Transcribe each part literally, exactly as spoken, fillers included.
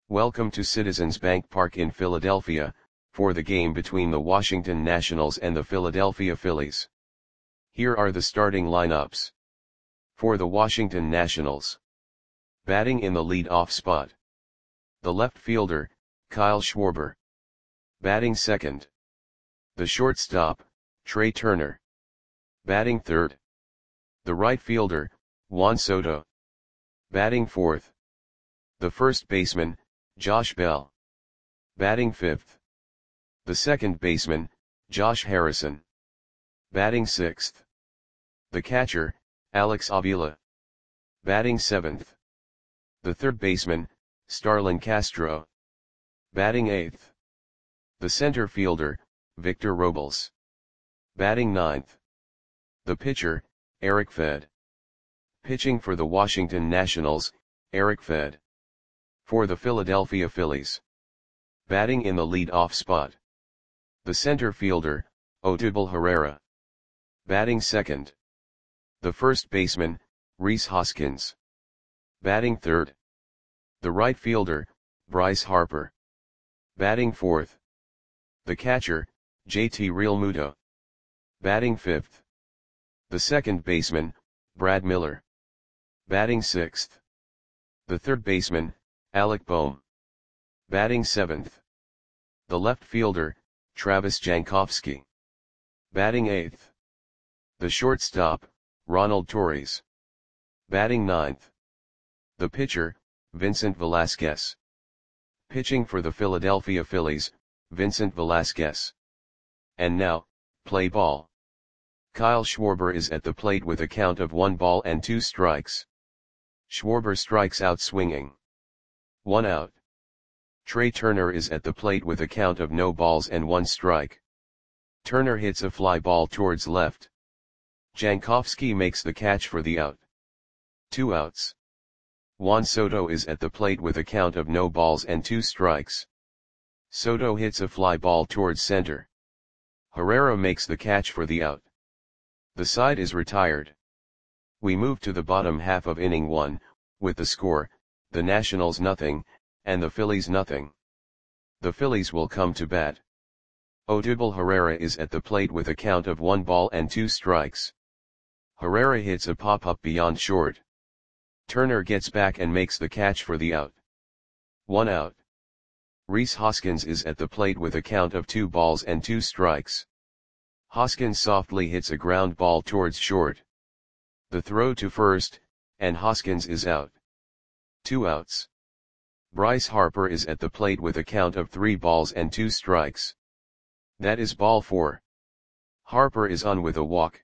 Welcome to Citizens Bank Park in Philadelphia, for the game between the Washington Nationals and the Philadelphia Phillies. Here are the starting lineups. For the Washington Nationals. Batting in the lead-off spot. The left fielder, Kyle Schwarber. Batting second. The shortstop, Trea Turner. Batting third. The right fielder, Juan Soto. Batting fourth. The first baseman, Josh Bell. Batting fifth. The second baseman, Josh Harrison. Batting sixth. The catcher, Alex Avila. Batting seventh. The third baseman, Starlin Castro. Batting eighth. The center fielder, Victor Robles. Batting ninth. The pitcher, Eric Fed. Pitching for the Washington Nationals, Eric Fed. For the Philadelphia Phillies. Batting in the lead-off spot. The center fielder, Odubel Herrera. Batting second. The first baseman, Rhys Hoskins. Batting third. The right fielder, Bryce Harper. Batting fourth. The catcher, J T Realmuto. Batting fifth. The second baseman, Brad Miller. Batting sixth. The third baseman, Alec Bohm. Batting seventh. The left fielder, Travis Jankowski. Batting eighth. The shortstop, Ronald Torres. Batting ninth. The pitcher, Vincent Velasquez. Pitching for the Philadelphia Phillies, Vincent Velasquez. And now, play ball. Kyle Schwarber is at the plate with a count of one ball and two strikes. Schwarber strikes out swinging. One out. Trea Turner is at the plate with a count of no balls and one strike. Turner hits a fly ball towards left. Jankowski makes the catch for the out. Two outs. Juan Soto is at the plate with a count of no balls and two strikes. Soto hits a fly ball towards center. Herrera makes the catch for the out. The side is retired. We move to the bottom half of inning one, with the score, the Nationals nothing, and the Phillies nothing. The Phillies will come to bat. Odubel Herrera is at the plate with a count of one ball and two strikes. Herrera hits a pop-up beyond short. Turner gets back and makes the catch for the out. One out. Rhys Hoskins is at the plate with a count of two balls and two strikes. Hoskins softly hits a ground ball towards short. The throw to first, and Hoskins is out. Two outs. Bryce Harper is at the plate with a count of three balls and two strikes. That is ball four. Harper is on with a walk.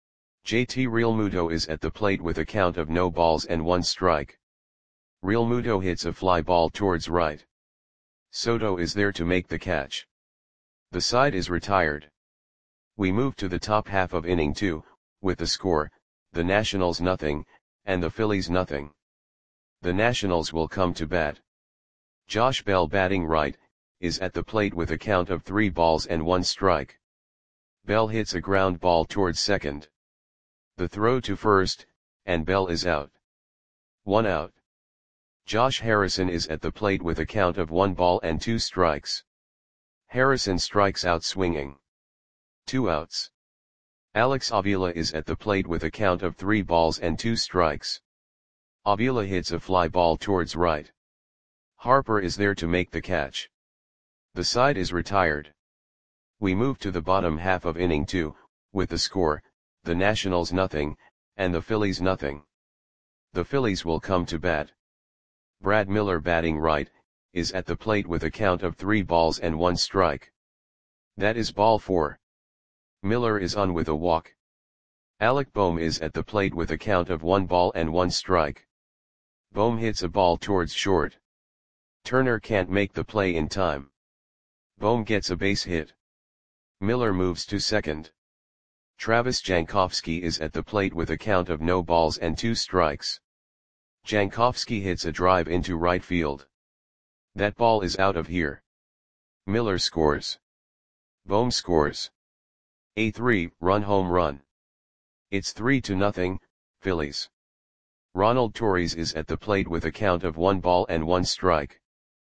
J T Realmuto is at the plate with a count of no balls and one strike. Realmuto hits a fly ball towards right. Soto is there to make the catch. The side is retired. We move to the top half of inning two, with the score, the Nationals nothing, and the Phillies nothing. The Nationals will come to bat. Josh Bell batting right, is at the plate with a count of three balls and one strike. Bell hits a ground ball towards second. The throw to first, and Bell is out. One out. Josh Harrison is at the plate with a count of one ball and two strikes. Harrison strikes out swinging. Two outs. Alex Avila is at the plate with a count of three balls and two strikes. Avila hits a fly ball towards right. Harper is there to make the catch. The side is retired. We move to the bottom half of inning two, with the score, the Nationals nothing, and the Phillies nothing. The Phillies will come to bat. Brad Miller batting right, is at the plate with a count of three balls and one strike. That is ball four. Miller is on with a walk. Alec Bohm is at the plate with a count of one ball and one strike. Bohm hits a ball towards short. Turner can't make the play in time. Bohm gets a base hit. Miller moves to second. Travis Jankowski is at the plate with a count of no balls and two strikes. Jankowski hits a drive into right field. That ball is out of here. Miller scores. Bohm scores. A three-run home run. It's three to nothing, Phillies. Ronald Torres is at the plate with a count of one ball and one strike.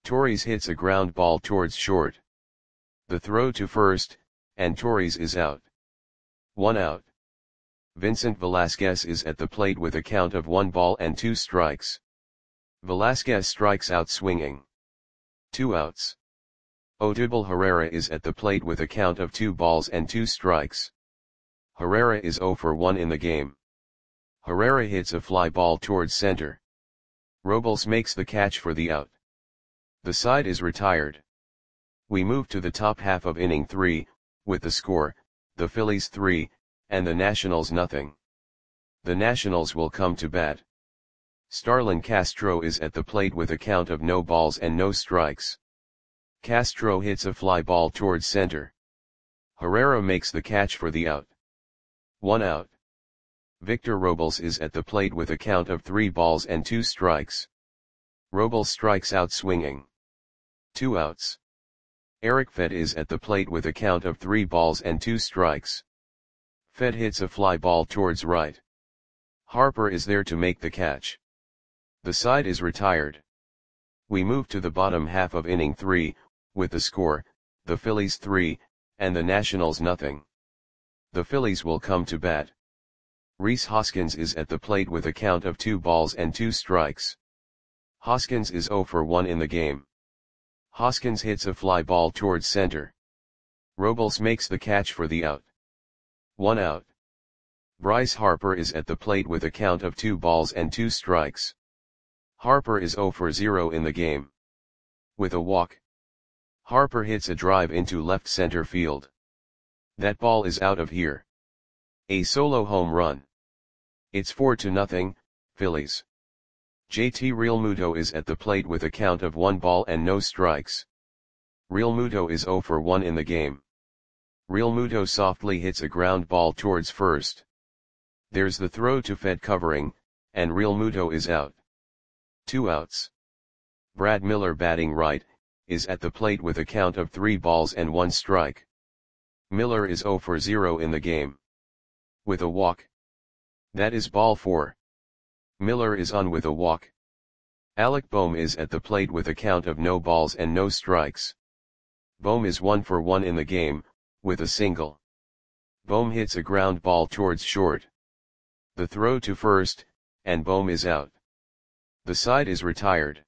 Torres hits a ground ball towards short. The throw to first, and Torres is out. One out. Vincent Velasquez is at the plate with a count of one ball and two strikes. Velasquez strikes out swinging. Two outs. Odubel Herrera is at the plate with a count of two balls and two strikes. Herrera is zero for one in the game. Herrera hits a fly ball towards center. Robles makes the catch for the out. The side is retired. We move to the top half of inning three, with the score, the Phillies three, and the Nationals nothing. The Nationals will come to bat. Starlin Castro is at the plate with a count of no balls and no strikes. Castro hits a fly ball towards center. Herrera makes the catch for the out. One out. Victor Robles is at the plate with a count of three balls and two strikes. Robles strikes out swinging. Two outs. Eric Fed is at the plate with a count of three balls and two strikes. Fed hits a fly ball towards right. Harper is there to make the catch. The side is retired. We move to the bottom half of inning three, with the score, the Phillies three, and the Nationals nothing. The Phillies will come to bat. Rhys Hoskins is at the plate with a count of two balls and two strikes. Hoskins is zero for one in the game. Hoskins hits a fly ball towards center. Robles makes the catch for the out. One out. Bryce Harper is at the plate with a count of two balls and two strikes. Harper is zero for zero in the game. With a walk. Harper hits a drive into left center field. That ball is out of here. A solo home run. It's four to nothing, Phillies. J T Realmuto is at the plate with a count of one ball and no strikes. Realmuto is zero for one in the game. Realmuto softly hits a ground ball towards first. There's the throw to Fed covering, and Realmuto is out. Two outs. Brad Miller batting right, is at the plate with a count of three balls and one strike. Miller is zero for zero in the game. With a walk. That is ball four. Miller is on with a walk. Alec Bohm is at the plate with a count of no balls and no strikes. Bohm is one for one in the game, with a single. Bohm hits a ground ball towards short. The throw to first, and Bohm is out. The side is retired.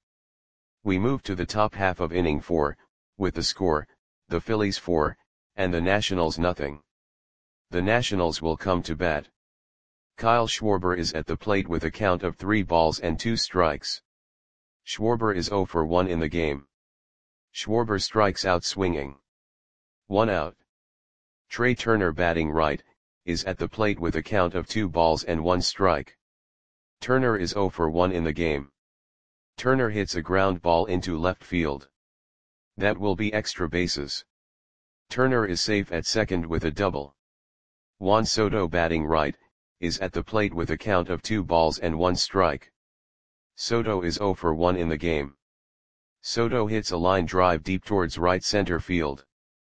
We move to the top half of inning four, with the score, the Phillies four, and the Nationals nothing. The Nationals will come to bat. Kyle Schwarber is at the plate with a count of three balls and two strikes. Schwarber is zero for one in the game. Schwarber strikes out swinging. One out. Trey Turner batting right, is at the plate with a count of two balls and one strike. Turner is zero for one in the game. Turner hits a ground ball into left field. That will be extra bases. Turner is safe at second with a double. Juan Soto batting right, is at the plate with a count of two balls and one strike. Soto is zero for one in the game. Soto hits a line drive deep towards right center field.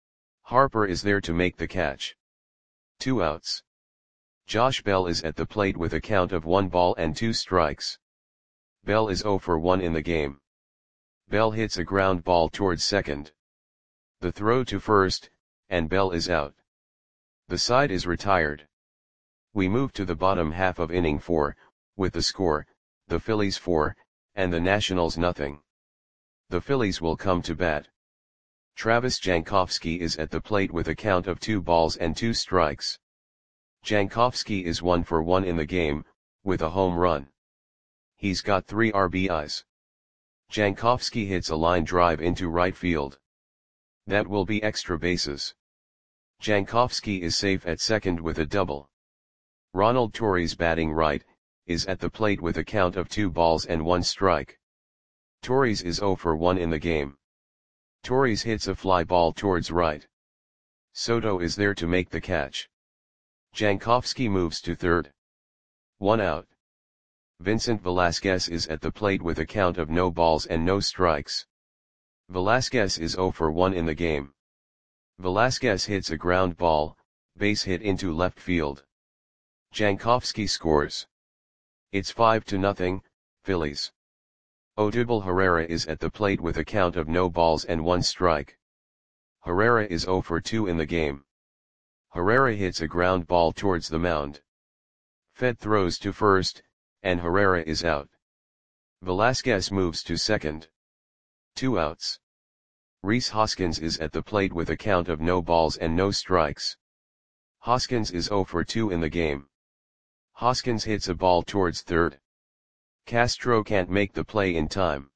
Harper is there to make the catch. Two outs. Josh Bell is at the plate with a count of one ball and two strikes. Bell is zero for one in the game. Bell hits a ground ball towards second. The throw to first, and Bell is out. The side is retired. We move to the bottom half of inning four, with the score, the Phillies four, and the Nationals nothing. The Phillies will come to bat. Travis Jankowski is at the plate with a count of two balls and two strikes. Jankowski is one for one in the game, with a home run. He's got three R B Is. Jankowski hits a line drive into right field. That will be extra bases. Jankowski is safe at second with a double. Ronald Torres batting right, is at the plate with a count of two balls and one strike. Torres is zero for one in the game. Torres hits a fly ball towards right. Soto is there to make the catch. Jankowski moves to third. One out. Vincent Velasquez is at the plate with a count of no balls and no strikes. Velasquez is zero for one in the game. Velasquez hits a ground ball, base hit into left field. Jankowski scores. It's five to nothing, Phillies. Odubel Herrera is at the plate with a count of no balls and one strike. Herrera is zero for two in the game. Herrera hits a ground ball towards the mound. Fed throws to first, and Herrera is out. Velasquez moves to second. Two outs. Rhys Hoskins is at the plate with a count of no balls and no strikes. Hoskins is zero for two in the game. Hoskins hits a ball towards third. Castro can't make the play in time.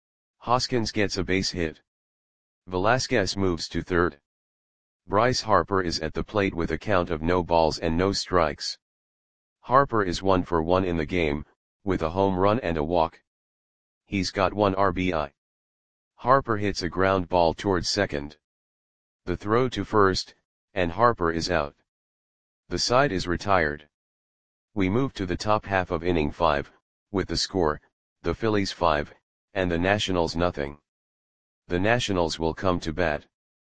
Hoskins gets a base hit. Velasquez moves to third. Bryce Harper is at the plate with a count of no balls and no strikes. Harper is one for one in the game, with a home run and a walk. He's got one R B I. Harper hits a ground ball towards second. The throw to first, and Harper is out. The side is retired. We move to the top half of inning five, with the score, the Phillies five, and the Nationals nothing. The Nationals will come to bat.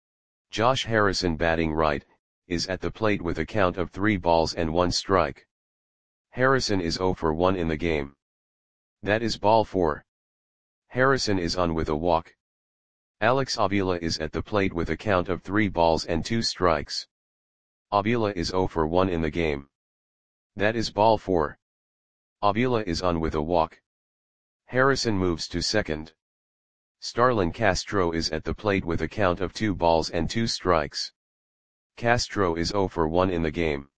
Josh Harrison, batting right, is at the plate with a count of three balls and one strike. Harrison is zero for one in the game. That is ball four. Harrison is on with a walk. Alex Avila is at the plate with a count of three balls and two strikes. Avila is zero for one in the game. That is ball four. Avila is on with a walk. Harrison moves to second. Starlin Castro is at the plate with a count of two balls and two strikes. Castro is zero for one in the game.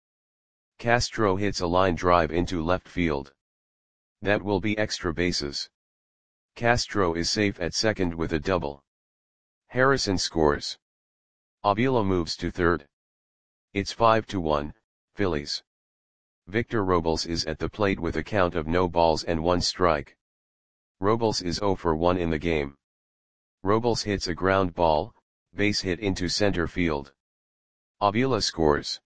Castro hits a line drive into left field. That will be extra bases. Castro is safe at second with a double. Harrison scores. Avila moves to third. It's five to one, Phillies. Victor Robles is at the plate with a count of no balls and one strike. Robles is zero for one in the game. Robles hits a ground ball, base hit into center field. Avila scores.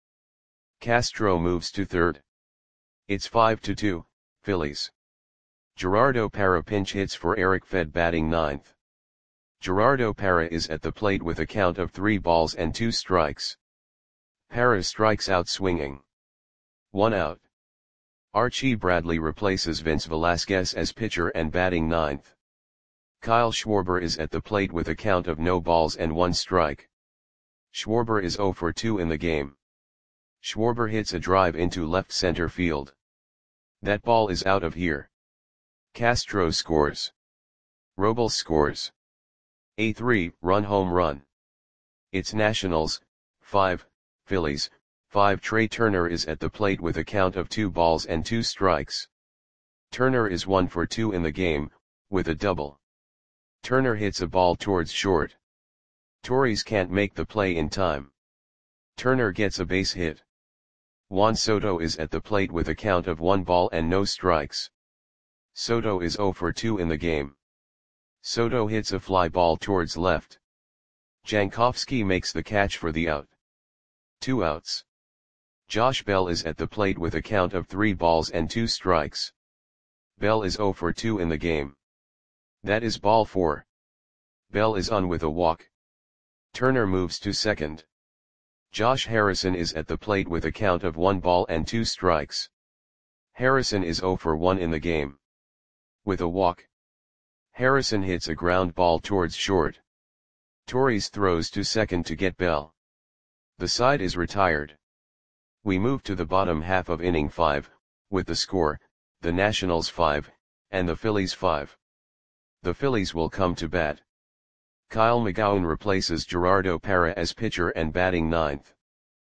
Castro moves to third. It's five to two, Phillies. Gerardo Parra pinch hits for Eric Fed, batting ninth. Gerardo Parra is at the plate with a count of three balls and two strikes. Parra strikes out swinging. One out. Archie Bradley replaces Vince Velasquez as pitcher and batting ninth. Kyle Schwarber is at the plate with a count of no balls and one strike. Schwarber is zero for two in the game. Schwarber hits a drive into left center field. That ball is out of here. Castro scores. Robles scores. A three-run home run. It's Nationals, five, Phillies, five. Trey Turner is at the plate with a count of two balls and two strikes. Turner is one for two in the game, with a double. Turner hits a ball towards short. Torres can't make the play in time. Turner gets a base hit. Juan Soto is at the plate with a count of one ball and no strikes. Soto is zero for two in the game. Soto hits a fly ball towards left. Jankowski makes the catch for the out. Two outs. Josh Bell is at the plate with a count of three balls and two strikes. Bell is zero for two in the game. That is ball four. Bell is on with a walk. Turner moves to second. Josh Harrison is at the plate with a count of one ball and two strikes. Harrison is zero for one in the game. With a walk. Harrison hits a ground ball towards short. Torres throws to second to get Bell. The side is retired. We move to the bottom half of inning five, with the score, the Nationals five, and the Phillies five. The Phillies will come to bat. Kyle McGowan replaces Gerardo Parra as pitcher and batting ninth.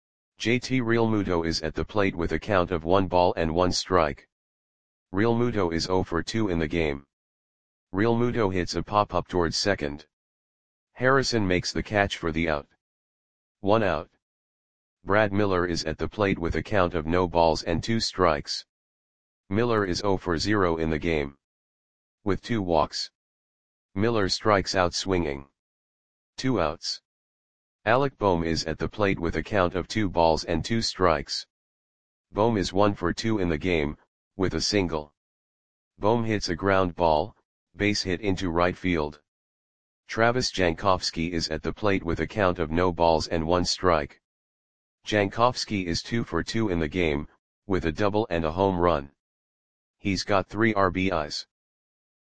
J T Realmuto is at the plate with a count of one ball and one strike. Realmuto is zero for two in the game. Realmuto hits a pop-up towards second. Harrison makes the catch for the out. One out. Brad Miller is at the plate with a count of no balls and two strikes. Miller is zero for zero in the game. With two walks. Miller strikes out swinging. Two outs. Alec Bohm is at the plate with a count of two balls and two strikes. Bohm is one for two in the game, with a single. Bohm hits a ground ball, base hit into right field. Travis Jankowski is at the plate with a count of no balls and one strike. Jankowski is two for two in the game, with a double and a home run. He's got three R B Is.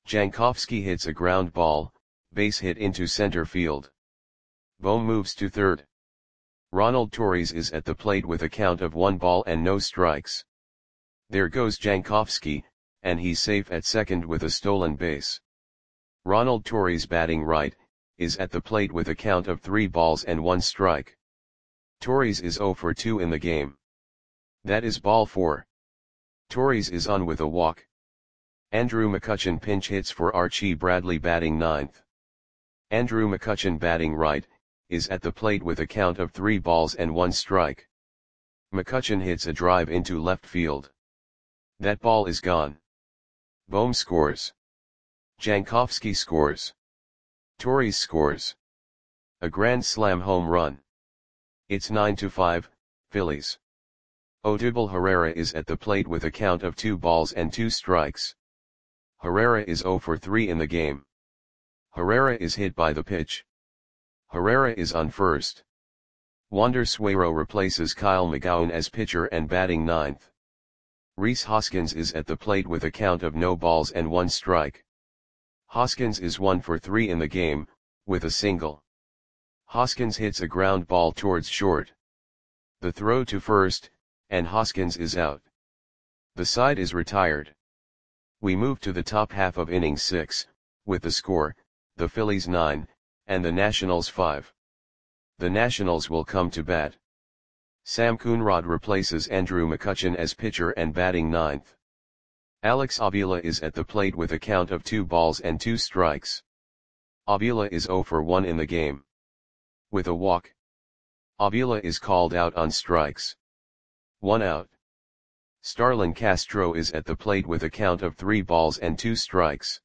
Jankowski hits a ground ball, base hit into center field. Bohm moves to third. Ronald Torres is at the plate with a count of one ball and no strikes. There goes Jankowski, and he's safe at second with a stolen base. Ronald Torres, batting right, is at the plate with a count of three balls and one strike. Torres is oh for two in the game. That is ball four. Torres is on with a walk. Andrew McCutchen pinch hits for Archie Bradley, batting ninth. Andrew McCutchen, batting right, is at the plate with a count of three balls and one strike. McCutchen hits a drive into left field. That ball is gone. Bohm scores. Jankowski scores. Torres scores. A grand slam home run. It's nine to five, Phillies. Odubel Herrera is at the plate with a count of two balls and two strikes. Herrera is oh for three in the game. Herrera is hit by the pitch. Herrera is on first. Wander Suero replaces Kyle McGowan as pitcher and batting ninth. Rhys Hoskins is at the plate with a count of no balls and one strike. Hoskins is one for three in the game, with a single. Hoskins hits a ground ball towards short. The throw to first, and Hoskins is out. The side is retired. We move to the top half of inning six, with the score, the Phillies nine, and the Nationals five. The Nationals will come to bat. Sam Coonrod replaces Andrew McCutchen as pitcher and batting ninth. Alex Avila is at the plate with a count of two balls and two strikes. Avila is oh for one in the game. With a walk. Avila is called out on strikes. One out. Starlin Castro is at the plate with a count of three balls and two strikes.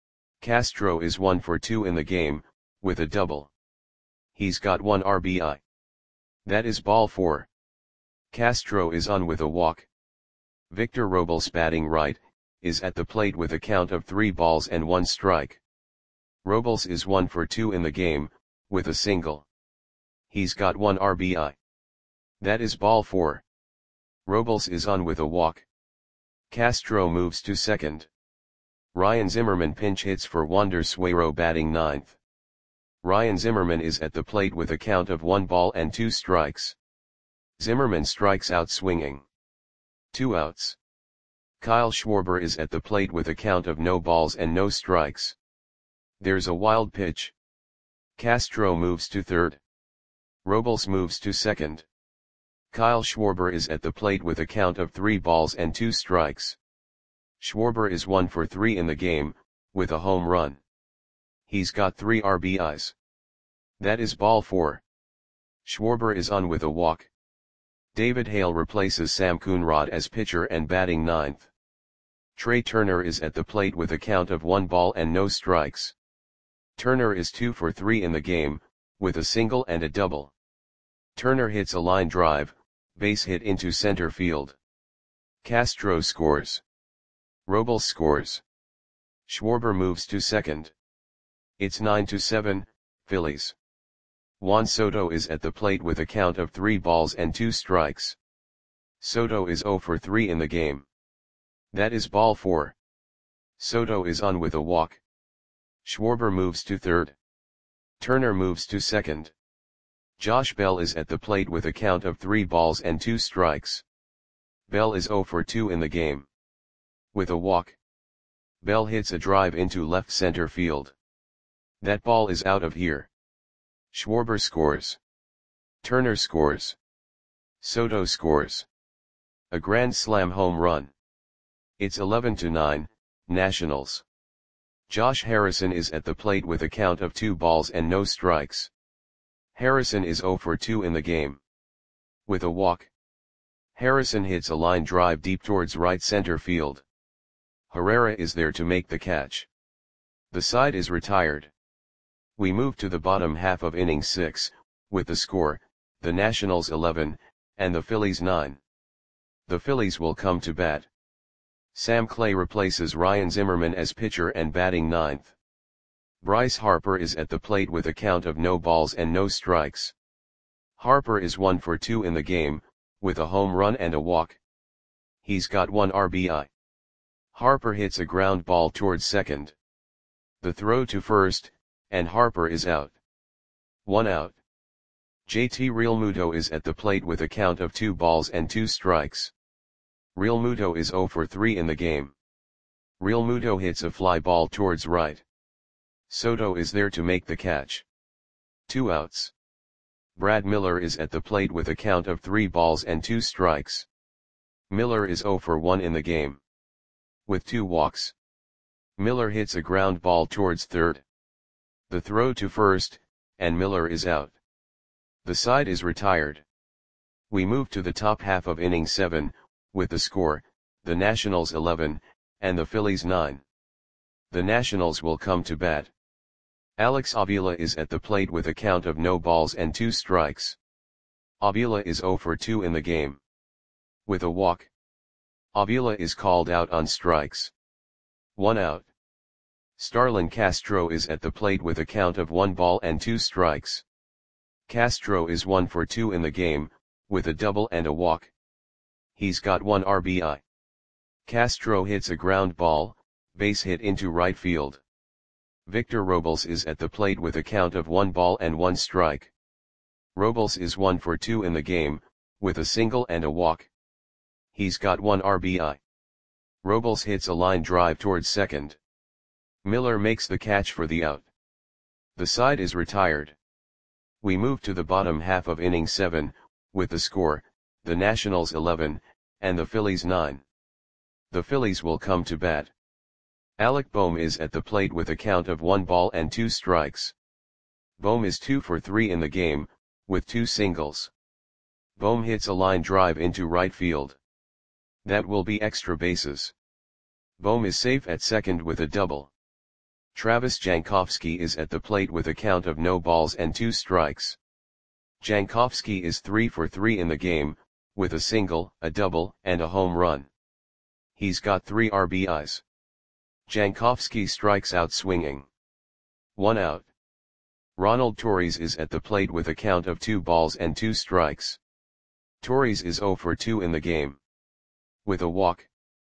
Castro is one for two in the game, with a double. He's got one R B I. That is ball four. Castro is on with a walk. Victor Robles, batting right, is at the plate with a count of three balls and one strike. Robles is one for two in the game, with a single. He's got one R B I. That is ball four. Robles is on with a walk. Castro moves to second. Ryan Zimmerman pinch hits for Wander Suero, batting ninth. Ryan Zimmerman is at the plate with a count of one ball and two strikes. Zimmerman strikes out swinging. Two outs. Kyle Schwarber is at the plate with a count of no balls and no strikes. There's a wild pitch. Castro moves to third. Robles moves to second. Kyle Schwarber is at the plate with a count of three balls and two strikes. Schwarber is one for three in the game, with a home run. He's got three R B Is. That is ball four. Schwarber is on with a walk. David Hale replaces Sam Coonrod as pitcher and batting ninth. Trey Turner is at the plate with a count of one ball and no strikes. Turner is two for three in the game, with a single and a double. Turner hits a line drive, base hit into center field. Castro scores. Robles scores. Schwarber moves to second. It's nine to seven, Phillies. Juan Soto is at the plate with a count of three balls and two strikes. Soto is oh for three in the game. That is ball four. Soto is on with a walk. Schwarber moves to third. Turner moves to second. Josh Bell is at the plate with a count of three balls and two strikes. Bell is oh for two in the game. With a walk. Bell hits a drive into left center field. That ball is out of here. Schwarber scores. Turner scores. Soto scores. A grand slam home run. It's eleven to nine, Nationals. Josh Harrison is at the plate with a count of two balls and no strikes. Harrison is oh for two in the game. With a walk. Harrison hits a line drive deep towards right center field. Herrera is there to make the catch. The side is retired. We move to the bottom half of inning six, with the score, the Nationals eleven, and the Phillies nine. The Phillies will come to bat. Sam Clay replaces Ryan Zimmerman as pitcher and batting ninth. Bryce Harper is at the plate with a count of no balls and no strikes. Harper is one for two in the game, with a home run and a walk. He's got one R B I. Harper hits a ground ball towards second. The throw to first, and Harper is out. One out. J T Realmuto is at the plate with a count of two balls and two strikes. Realmuto is zero for three in the game. Realmuto hits a fly ball towards right. Soto is there to make the catch. Two outs. Brad Miller is at the plate with a count of three balls and two strikes. Miller is zero for one in the game. With two walks. Miller hits a ground ball towards third. The throw to first, and Miller is out. The side is retired. We move to the top half of inning seven, with the score, the Nationals eleven, and the Phillies nine. The Nationals will come to bat. Alex Avila is at the plate with a count of no balls and two strikes. Avila is zero for two in the game. With a walk. Avila is called out on strikes. One out. Starlin Castro is at the plate with a count of one ball and two strikes. Castro is one for two in the game, with a double and a walk. He's got one R B I. Castro hits a ground ball, base hit into right field. Victor Robles is at the plate with a count of one ball and one strike. Robles is one for two in the game, with a single and a walk. He's got one R B I. Robles hits a line drive towards second. Miller makes the catch for the out. The side is retired. We move to the bottom half of inning seven, with the score, the Nationals eleven, and the Phillies nine. The Phillies will come to bat. Alec Bohm is at the plate with a count of one ball and two strikes. Bohm is two for three in the game, with two singles. Bohm hits a line drive into right field. That will be extra bases. Bohm is safe at second with a double. Travis Jankowski is at the plate with a count of no balls and two strikes. Jankowski is three for three in the game, with a single, a double, and a home run. He's got three R B Is. Jankowski strikes out swinging. One out. Ronald Torres is at the plate with a count of two balls and two strikes. Torres is zero for two in the game. With a walk.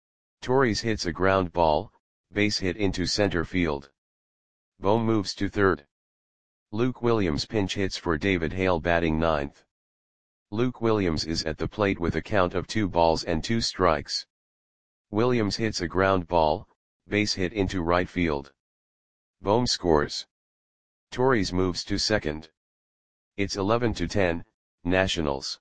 Torres hits a ground ball, base hit into center field. Bohm moves to third. Luke Williams pinch hits for David Hale batting ninth. Luke Williams is at the plate with a count of two balls and two strikes. Williams hits a ground ball, base hit into right field. Bohm scores. Torres moves to second. It's eleven to ten, Nationals.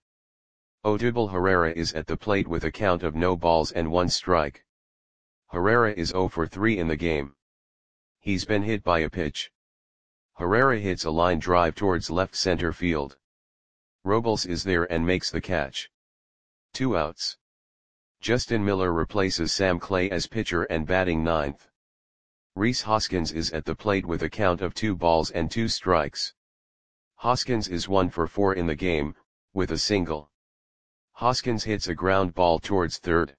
Odubel Herrera is at the plate with a count of no balls and one strike. Herrera is zero for three in the game. He's been hit by a pitch. Herrera hits a line drive towards left center field. Robles is there and makes the catch. Two outs. Justin Miller replaces Sam Clay as pitcher and batting ninth. Rhys Hoskins is at the plate with a count of two balls and two strikes. Hoskins is one for four in the game, with a single. Hoskins hits a ground ball towards third.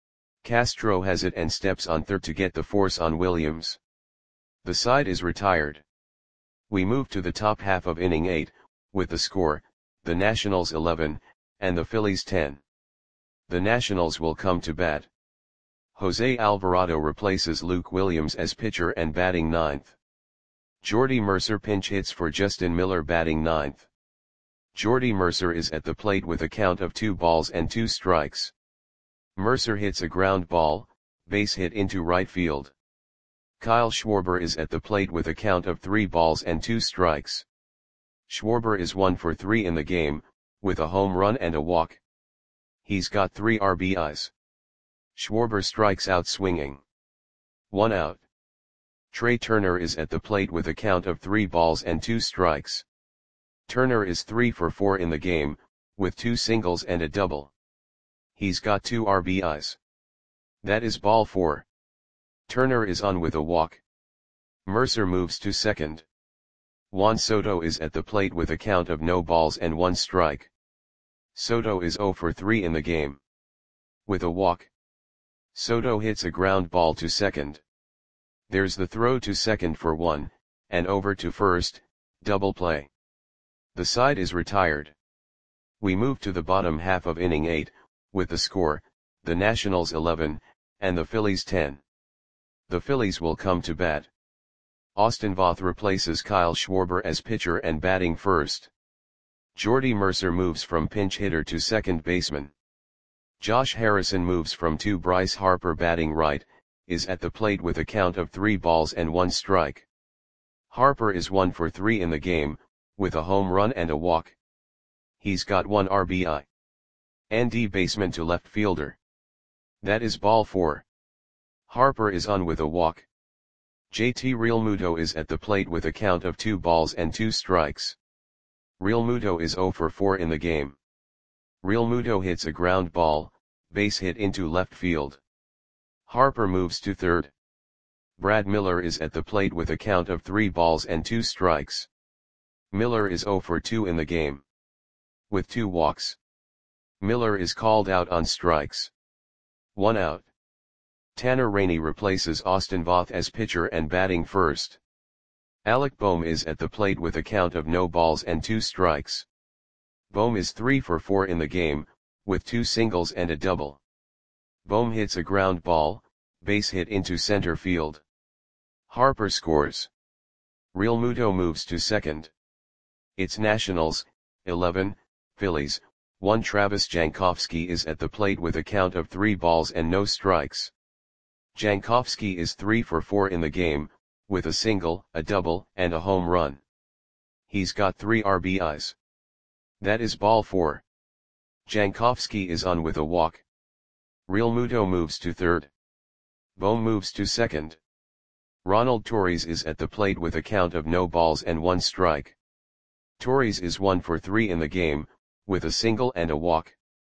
Castro has it and steps on third to get the force on Williams. The side is retired. We move to the top half of inning eight, with the score, the Nationals eleven, and the Phillies ten. The Nationals will come to bat. Jose Alvarado replaces Luke Williams as pitcher and batting ninth. Jordy Mercer pinch hits for Justin Miller batting ninth. Jordy Mercer is at the plate with a count of two balls and two strikes. Mercer hits a ground ball, base hit into right field. Kyle Schwarber is at the plate with a count of three balls and two strikes. Schwarber is one for three in the game, with a home run and a walk. He's got three R B Is. Schwarber strikes out swinging. One out. Trey Turner is at the plate with a count of three balls and two strikes. Turner is three for four in the game, with two singles and a double. He's got two R B Is. That is ball four. Turner is on with a walk. Mercer moves to second. Juan Soto is at the plate with a count of no balls and one strike. Soto is zero for three in the game. With a walk. Soto hits a ground ball to second. There's the throw to second for one, and over to first, double play. The side is retired. We move to the bottom half of inning eight, with the score, the Nationals eleven, and the Phillies ten. The Phillies will come to bat. Austin Voth replaces Kyle Schwarber as pitcher and batting first. Jordy Mercer moves from pinch hitter to second baseman. Josh Harrison moves from two. Bryce Harper batting right, is at the plate with a count of three balls and one strike. Harper is one for three in the game, with a home run and a walk. He's got one R B I. Andy baseman to left fielder. That is ball four. Harper is on with a walk. J T Realmuto is at the plate with a count of two balls and two strikes. Realmuto is zero for four in the game. Realmuto hits a ground ball, base hit into left field. Harper moves to third. Brad Miller is at the plate with a count of three balls and two strikes. Miller is zero for two in the game. With two walks. Miller is called out on strikes. One out. Tanner Rainey replaces Austin Voth as pitcher and batting first. Alec Bohm is at the plate with a count of no balls and two strikes. Bohm is three for four in the game, with two singles and a double. Bohm hits a ground ball, base hit into center field. Harper scores. Realmuto moves to second. It's Nationals, eleven, Phillies, one. Travis Jankowski is at the plate with a count of three balls and no strikes. Jankowski is three for four in the game, with a single, a double, and a home run. He's got three R B Is. That is ball four. Jankowski is on with a walk. Realmuto moves to third. Bohm moves to second. Ronald Torres is at the plate with a count of no balls and one strike. Torres is one for three in the game, with a single and a walk.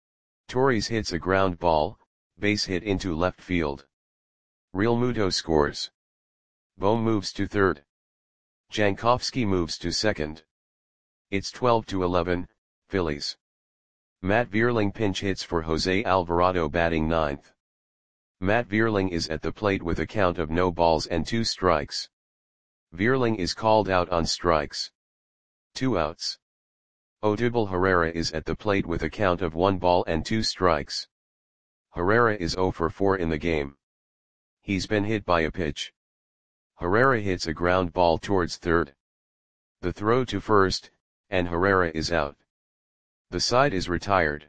Torres hits a ground ball, base hit into left field. Realmuto scores. Bohm moves to third. Jankowski moves to second. It's twelve to eleven, Phillies. Matt Vierling pinch hits for Jose Alvarado batting ninth. Matt Vierling is at the plate with a count of no balls and two strikes. Vierling is called out on strikes. Two outs. Odubel Herrera is at the plate with a count of one ball and two strikes. Herrera is zero for four in the game. He's been hit by a pitch. Herrera hits a ground ball towards third. The throw to first, and Herrera is out. The side is retired.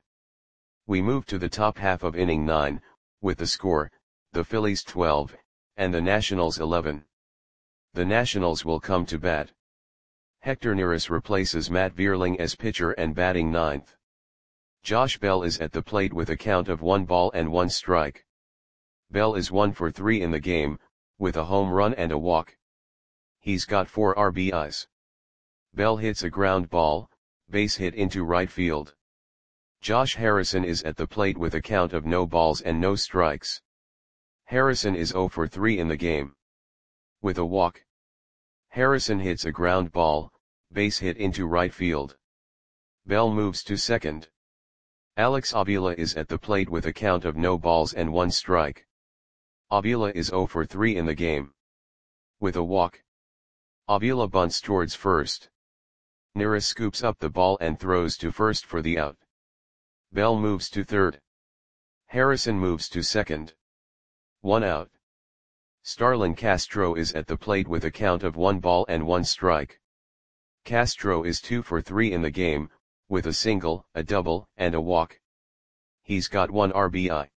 We move to the top half of inning nine, with the score, the Phillies twelve, and the Nationals eleven. The Nationals will come to bat. Hector Neris replaces Matt Vierling as pitcher and batting ninth. Josh Bell is at the plate with a count of one ball and one strike. Bell is one for three in the game, with a home run and a walk. He's got four R B Is. Bell hits a ground ball, base hit into right field. Josh Harrison is at the plate with a count of no balls and no strikes. Harrison is zero for three in the game. With a walk. Harrison hits a ground ball, base hit into right field. Bell moves to second. Alex Avila is at the plate with a count of no balls and one strike. Avila is zero for three in the game. With a walk. Avila bunts towards first. Neris scoops up the ball and throws to first for the out. Bell moves to third. Harrison moves to second. One out. Starlin Castro is at the plate with a count of one ball and one strike. Castro is two for three in the game, with a single, a double, and a walk. He's got one R B I.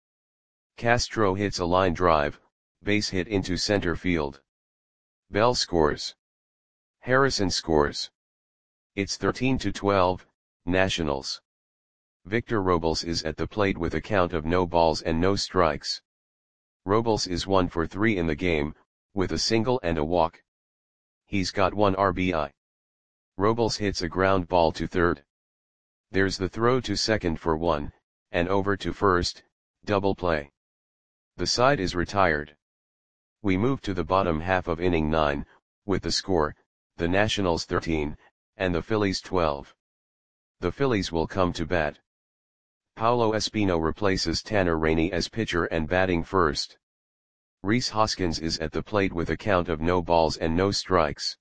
Castro hits a line drive, base hit into center field. Bell scores. Harrison scores. It's thirteen to twelve, Nationals. Victor Robles is at the plate with a count of no balls and no strikes. Robles is one for three in the game, with a single and a walk. He's got one R B I. Robles hits a ground ball to third. There's the throw to second for one, and over to first, double play. The side is retired. We move to the bottom half of inning nine, with the score, the Nationals thirteen, and the Phillies twelve. The Phillies will come to bat. Paulo Espino replaces Tanner Rainey as pitcher and batting first. Rhys Hoskins is at the plate with a count of no balls and no strikes.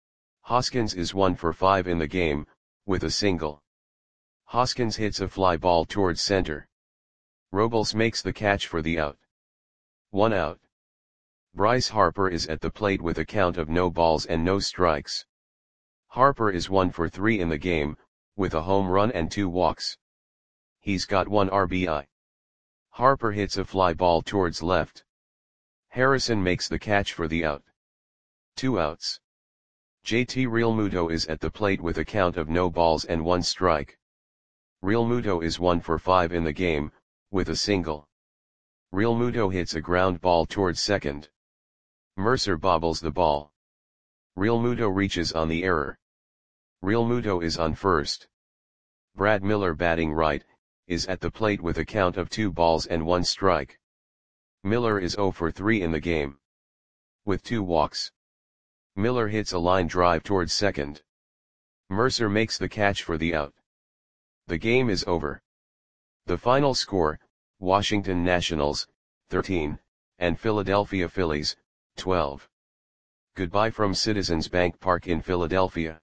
Hoskins is one for five in the game, with a single. Hoskins hits a fly ball towards center. Robles makes the catch for the out. One out. Bryce Harper is at the plate with a count of no balls and no strikes. Harper is one for three in the game, with a home run and two walks. He's got one R B I. Harper hits a fly ball towards left. Harrison makes the catch for the out. Two outs. J T Realmuto is at the plate with a count of no balls and one strike. Realmuto is one for five in the game, with a single. Realmuto hits a ground ball towards second. Mercer bobbles the ball. Realmuto reaches on the error. Realmuto is on first. Brad Miller, batting right, is at the plate with a count of two balls and one strike. Miller is zero for three in the game, with two walks. Miller hits a line drive towards second. Mercer makes the catch for the out. The game is over. The final score, Washington Nationals, thirteen, and Philadelphia Phillies, twelve. Goodbye from Citizens Bank Park in Philadelphia.